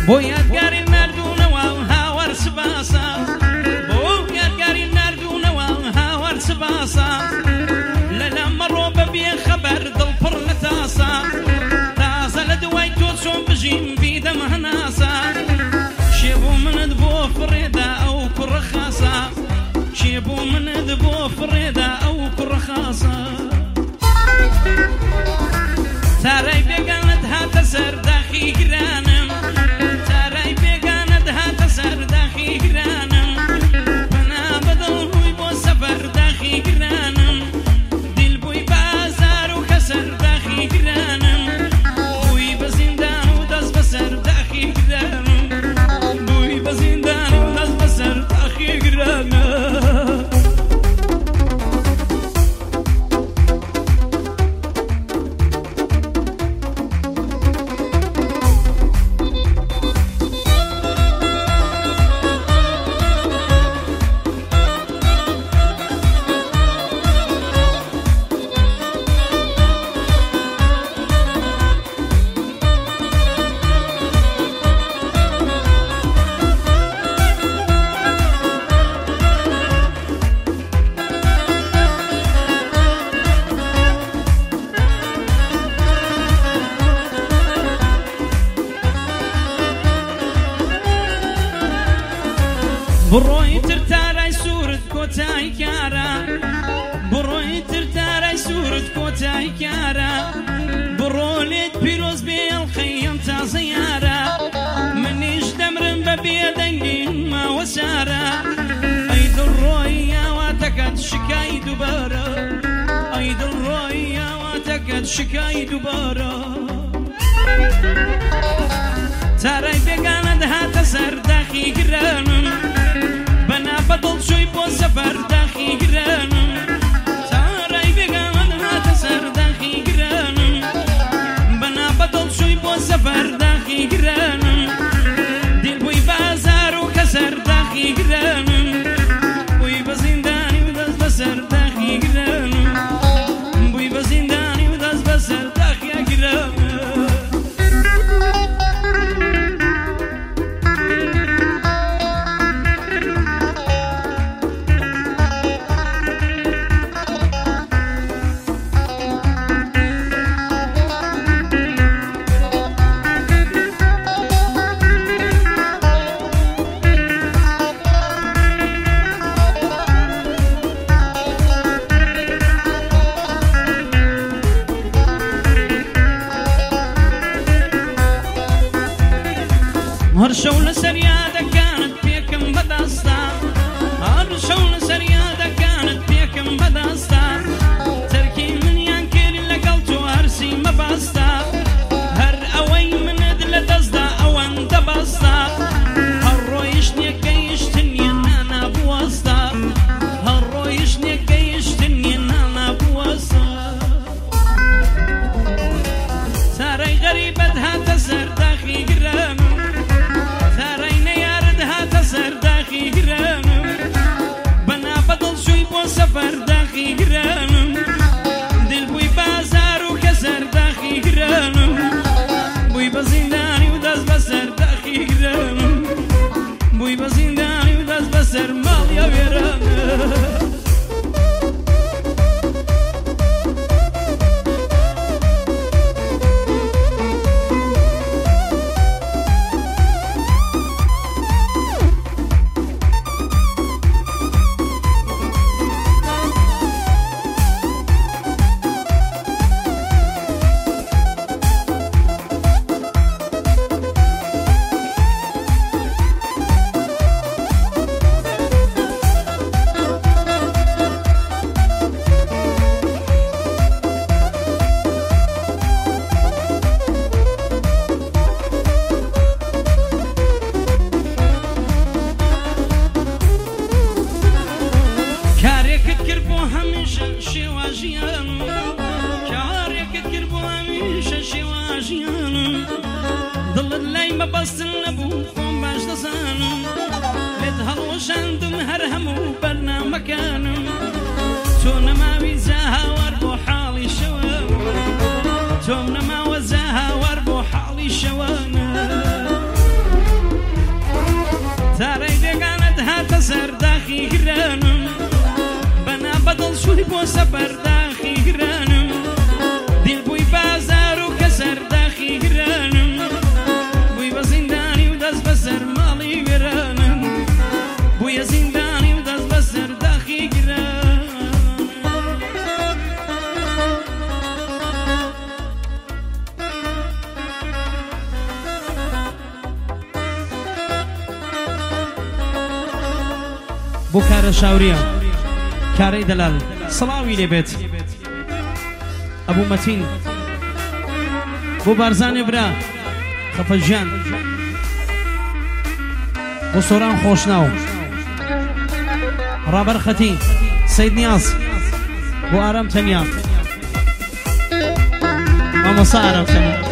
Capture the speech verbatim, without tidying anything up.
بۆ یادگاری نردوونەوە هاوار سباسە بۆ یادگاری نردوونەوە هاوار سباسە لەلا مەڕۆ بەبێ خەبەر دڵ پڕ لە تاسە تازە لە دوای تۆ چۆن بژیم بیدەم هەناسە شێبوو منت بۆ فڕێدا ئەو کوڕە خاسە شێبوو منت بۆ فڕێدا ئەو کوڕە خاسە تارای بێگانت هاتە سەر داخی گرانم تارای بێگانت هاتە سەر داخی گرانم بنا بەدڵ ڕووی بۆ سەفەر داخی گرانم دیل بووی بازار و کەسەر داخی گرانم بووی بە زیندان و دەست بەسەر داخی گرانم بووی بە زیندان و دەست بەسەر داخی گرانم بڕۆی تر تارای سوورت کۆتایی کارە بڕۆی تر تارای سوورت کۆتایی کارە بڕۆ لێت پیرۆز بێ ئەڵقەیەم تازە یارە منیش دەمرم بە بێدەنگی ماوە سارە ئەی دڵڕۆی یاواتەکەت شکای دووبارە ئەی دڵڕۆی یاواتەکەت شکای دووبارە تارای بێگانت هاتە سەر داخی گرانم بنا بەدڵ چۆی بۆ سەفەر داخی گرانم تارای بێگانت هاتە سەر داخی گرانم بنا بەدڵ چۆی بۆ سەفەر داخی گرانم دیل بووی بازار و کەسەر داخی گرانم بووی بە زیندانی و دەست بەسەر داخی گرانم بووی بە زیندانی و دەست بەسەر داخی گرانم هەر شەو لەسەر یادەکانت پێکەم بەدەستە هەر شەو لەسەر یادەکانت پێکەم بەدەستە تەرکی منیان کرد لەگەڵ تۆ هەرسی مەبەستە هەر ئەوەی منت لە دەستدا ئەوەندە بەستە هەر ڕۆیش نێکەیشتن نیە نانابوەستە هەر ڕۆیش نێکەیشتن نیە نانابوەستە سارەی غەریبەت هاتە سەر داخی گرانم سەر داخی گرانم بنا بەدڵ چووی بۆ سەفەر داخی گرانم دل بووی بازار و کەسەر داخی گرانم بووی بە زیندانی و دەست بەسەر داخی گرانم بووی بە زیندانی و دەست بەسەر ماڵیا وێرانم دڵت لای مەبەستن نەبوو خۆم باش دەزانم لێت هەڵوەشاندم هەر هەموو بەرنامەکانم تۆ نەماوی جا هاوار بۆ حاڵی شەوە تۆم نەماوە جا هاوار بۆ حاڵی شەوانە ماڵی بۆ سەفەرداخی گرانم دیل بووی بازار و کە سەرداخی گرانم بووی بە زیندانی و دەست بەسەر ماڵی گرانم بوویە زیندانی و دەست بەسەر داخی گرانم بۆ کارە شاوریە کارەی دەلال سڵاوی لێبێت ئەبوو مەتین بۆ بارزانێ برا خەفەتژیان بۆ سۆران خۆشناو ڕابەر خەتی سەید نیاز بۆ ئارام تەنیا مامۆستا ئارام تەنیا